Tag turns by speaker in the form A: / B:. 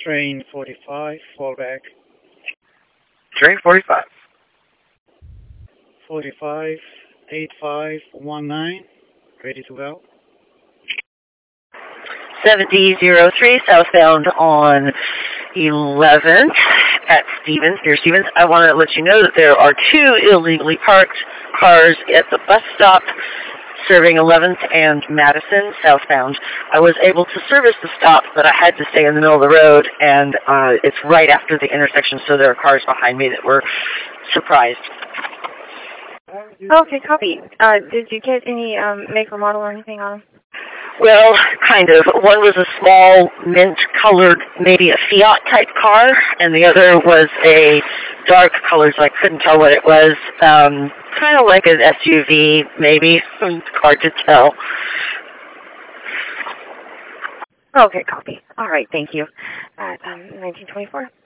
A: Train 45, fallback.
B: Train 45.
A: 45, 8519, ready to go.
B: 7003, southbound on 11th at Stevens, near Stevens. I want to let you know that there are two illegally parked cars at the bus stop serving 11th and Madison, southbound. I was able to service the stop, but I had to stay in the middle of the road, and it's right after the intersection, so there are cars behind me that were surprised.
C: Okay, copy. Did you get any make or model or anything on them?
B: Well, kind of. One was a small mint-colored, maybe a Fiat-type car, and the other was a dark color, so I couldn't tell what it was. Kind of like an SUV, maybe. It's hard to tell.
C: Okay, copy. All right, thank you. 1924.